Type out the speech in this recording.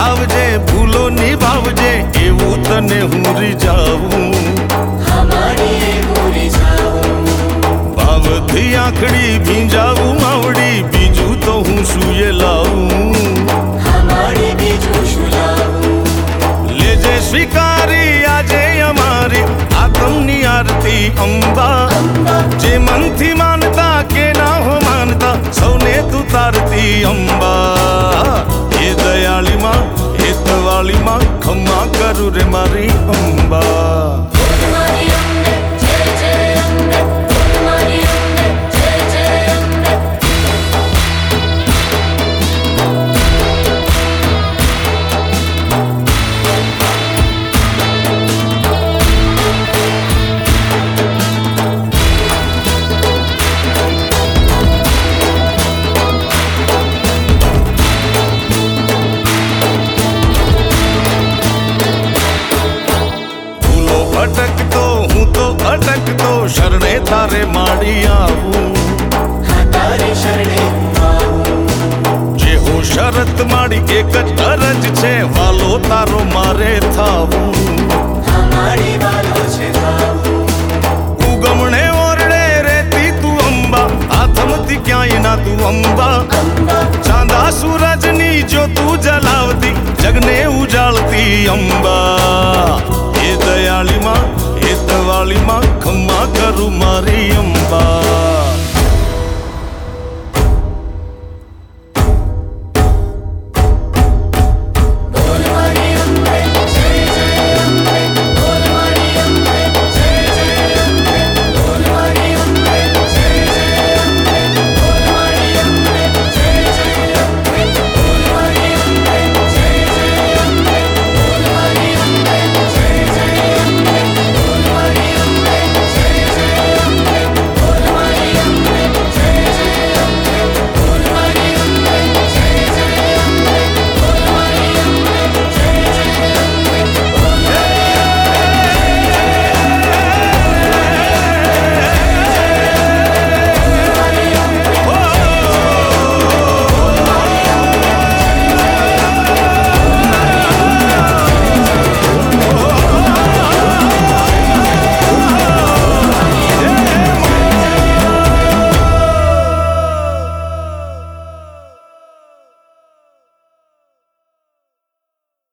લાવજે ભૂલો નિભાવજે એવું તને હું રીઝાવું ભાવથી આંખડી ભીંજાવું માવડી બીજું તો હું સુએ લાવું લેજે સ્વીકારી આજે અમારી આતમની આરતી અંબા જે મનથી માનતા કે ના હો માનતા સૌને તું તારતી અંબા એ દયાળી માં એ તવાળી માં ખમ્મા કરું રે મારી અંબા અટકતો હું તો અટકતો શરણે તારે માડી આવું જે હું શરત માડી એક જ અરજ છે વાલો તારો મારે થાવું ઉગમણે ઓરડે રેતી તું અંબા આથમતી ક્યાંય ના તું અંબા ચાંદા સૂરજની જો તું જલાવતી જગને ઉજાળતી અંબા એ દયાળી માં એ તવાળી માં ખમ્મા કરું મારી